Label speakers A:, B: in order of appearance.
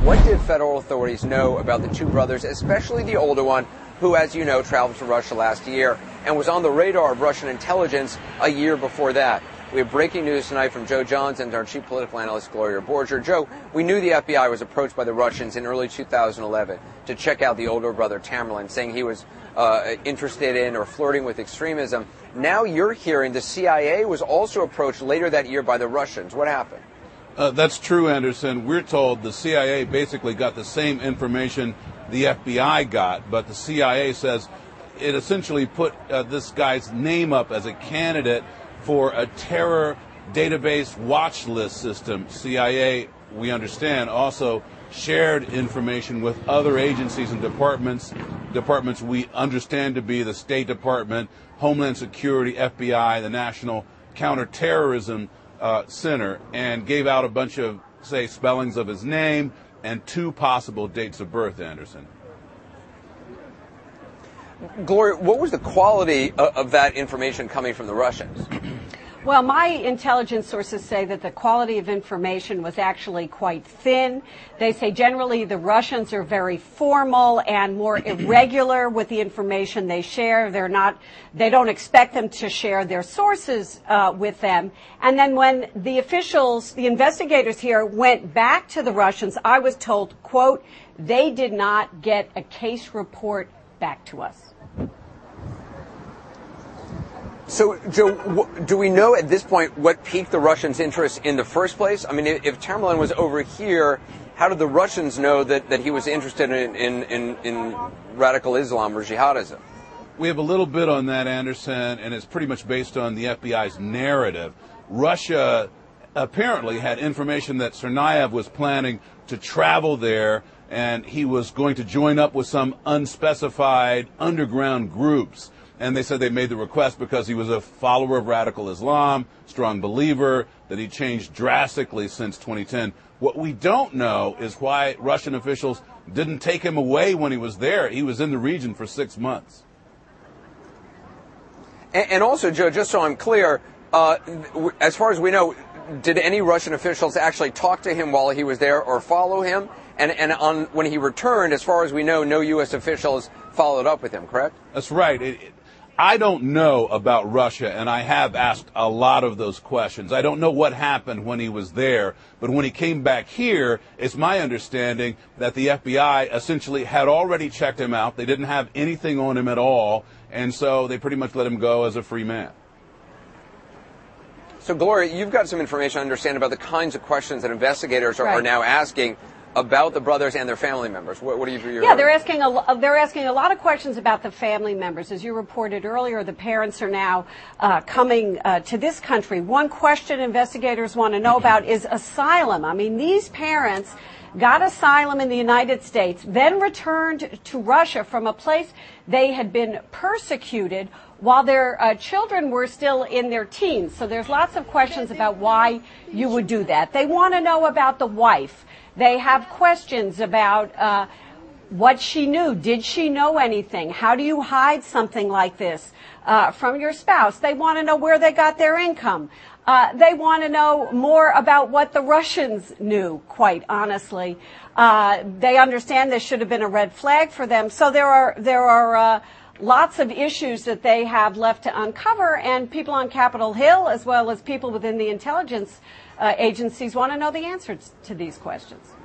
A: What did federal authorities know about the two brothers, especially the older one, who, as you know, traveled to Russia last year and was on the radar of Russian intelligence a year before that? We have breaking news tonight from Joe Johns and our chief political analyst, Gloria Borger. Joe, we knew the FBI was approached by the Russians in early 2011 to check out the older brother, Tamerlan, saying he was interested in or flirting with extremism. Now you're hearing the CIA was also approached later that year by the Russians. What happened?
B: That's true, Anderson. We're told the CIA basically got the same information the FBI got, but the CIA says it essentially put this guy's name up as a candidate for a terror database watch list system. CIA, we understand, also shared information with other agencies and departments we understand to be the State Department, Homeland Security, FBI, the National Counterterrorism Center, and gave out a bunch of, say, spellings of his name and 2 possible dates of birth, Anderson.
A: Gloria, what was the quality of that information coming from the Russians?
C: Well, my intelligence sources say that the quality of information was actually quite thin. They say generally the Russians are very formal and more irregular with the information they share. They don't expect them to share their sources with them. And then when the investigators here went back to the Russians, I was told, quote, they did not get a case report back to us.
A: So, Joe, do we know at this point what piqued the Russians' interest in the first place? I mean, if Tamerlan was over here, how did the Russians know that he was interested in radical Islam or jihadism?
B: We have a little bit on that, Anderson, and it's pretty much based on the FBI's narrative. Russia apparently had information that Tsarnaev was planning to travel there, and he was going to join up with some unspecified underground groups. And they said they made the request because he was a follower of radical Islam, strong believer, that he changed drastically since 2010. What we don't know is why Russian officials didn't take him away when he was there. He was in the region for 6 months.
A: And also, Joe, just so I'm clear, as far as we know, did any Russian officials actually talk to him while he was there or follow him? And when he returned, as far as we know, no U.S. officials followed up with him, correct?
B: That's right. I don't know about Russia, and I have asked a lot of those questions. I don't know what happened when he was there, but when he came back here, it's my understanding that the FBI essentially had already checked him out. They didn't have anything on him at all, and so they pretty much let him go as a free man.
A: So, Gloria, you've got some information, I understand, about the kinds of questions that investigators are now asking about the brothers and their family members. What do you hear?
C: Yeah, they're asking a lot of questions about the family members. As you reported earlier, the parents are now coming to this country. One question investigators want to know about is asylum. I mean, these parents got asylum in the United States, then returned to Russia from a place they had been persecuted while their children were still in their teens. So there's lots of questions about why you would do that. They want to know about the wife. They have questions about what she knew. Did she know anything? How do you hide something like this from your spouse? They want to know where they got their income. They want to know more about what the Russians knew, quite honestly. They understand this should have been a red flag for them. So there are lots of issues that they have left to uncover, and people on Capitol Hill, as well as people within the intelligence agencies, want to know the answers to these questions.